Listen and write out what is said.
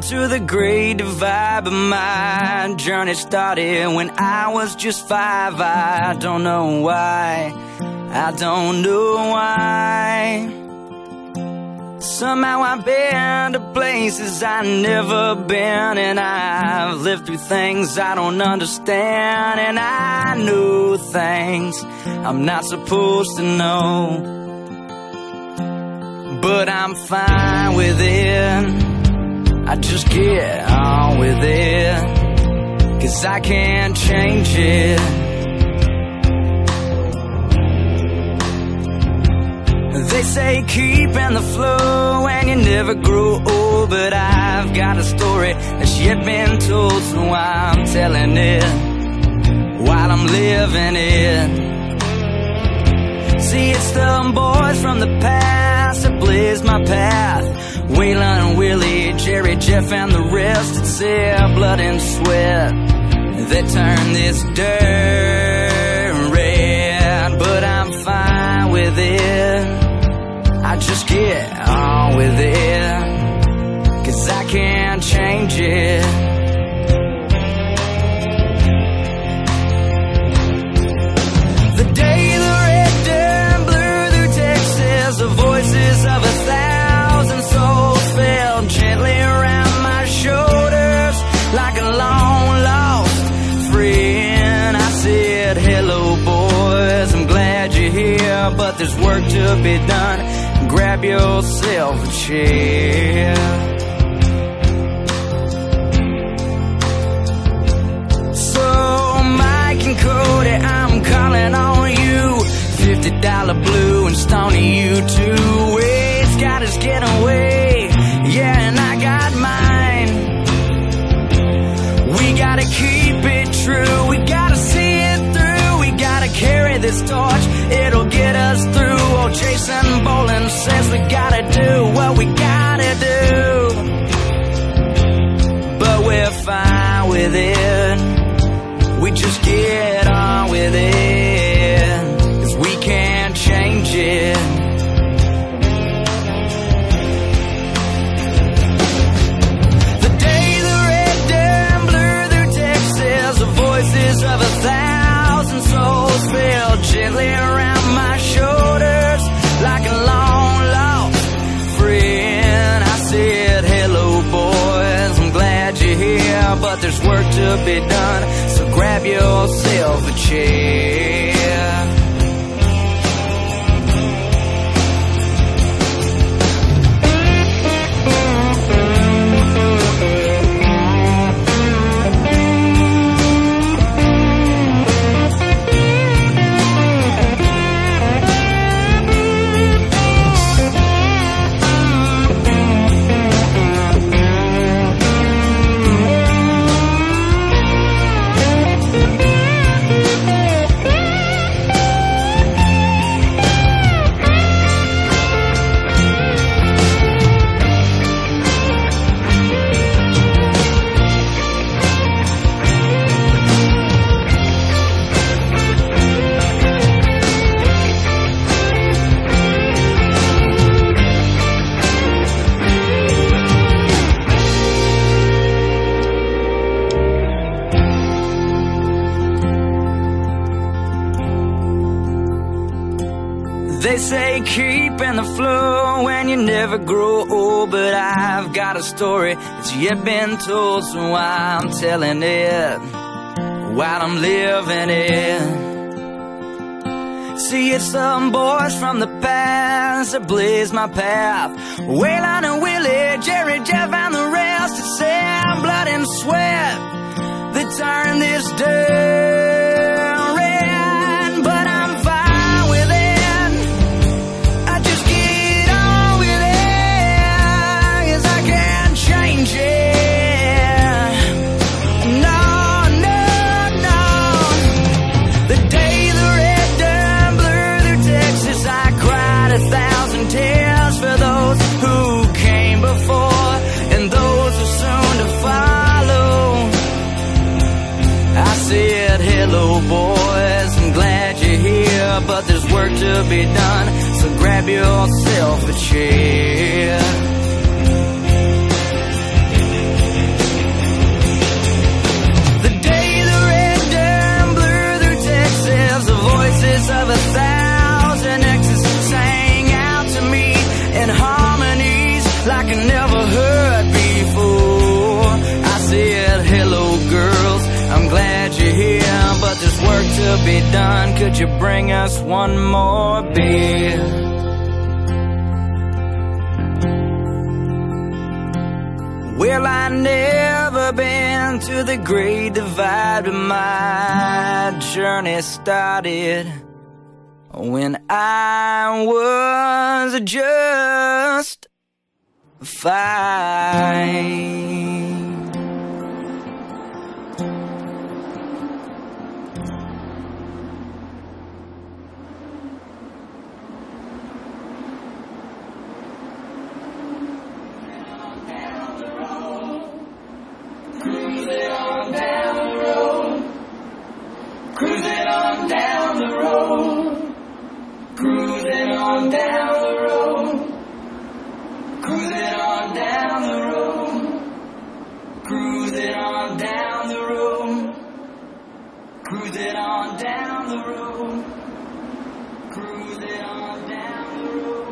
to the great divide, but my journey started when I was just 5. I don't know why, I don't know why. Somehow I've been to places I've never been, and I've lived through things I don't understand, and I know things I'm not supposed to know, but I'm fine with it. I just get on with it, 'cause I can't change it. They say keep in the flow and you never grow old, but I've got a story that's yet been told, so I'm telling it while I'm living it. See, it's the boys from the past that blaze my path. Waylon, Willie, Jerry, Jeff, and the rest. It's their blood and sweat that turn this dirt red, but I'm fine with it. I just get on with it, 'cause I can't change it. The day the red dawn blew through Texas, the voices of 1,000 souls fell gently around my shoulders like a long-lost friend. I said, hello boys, I'm glad you're here, but there's work to be done. Grab yourself a chair. So Mike and Cody, I'm calling on you. $50 Blue and Stony, you too. Wade's got his getaway, yeah, and I got mine. We gotta keep it true, we gotta see it through, we gotta carry this torch, it'll get us through. Oh, Jason Boland says we gotta do what we gotta do, but we're fine with it. We just get on with it, 'cause we can't change it. The day the red dawn blew through Texas, the voices of 1,000 souls fell gently around my shoulders like a long-lost friend. I said, hello boys, I'm glad you're here, but there's work to be done, so grab yourself a chair. They say keep in the flow and you never grow old, but I've got a story that's yet been told, so I'm telling it while I'm living it. See, it's some boys from the past that blaze my path. Waylon and Willie, Jerry, Jeff, and the rest. It's their blood and sweat that turn this dirt red, but I'm fine with it. I just get on with it, 'cause I can't change it. No, no, no. The day the red dawn blew through Texas, I cried 1,000 tears for those who came before and those who soon to follow. I said, hello boys, I'm glad you're here, but there's work to be done, so grab yourself a chair. work to be done. Could you bring us one more beer? Well, I never been to the Great Divide, but my journey started when I was just 5. Cruising on down the road, cruising on down the road, cruising on down the road, cruising on down the road, cruising on down the road, cruising on down the road, cruising on down the road.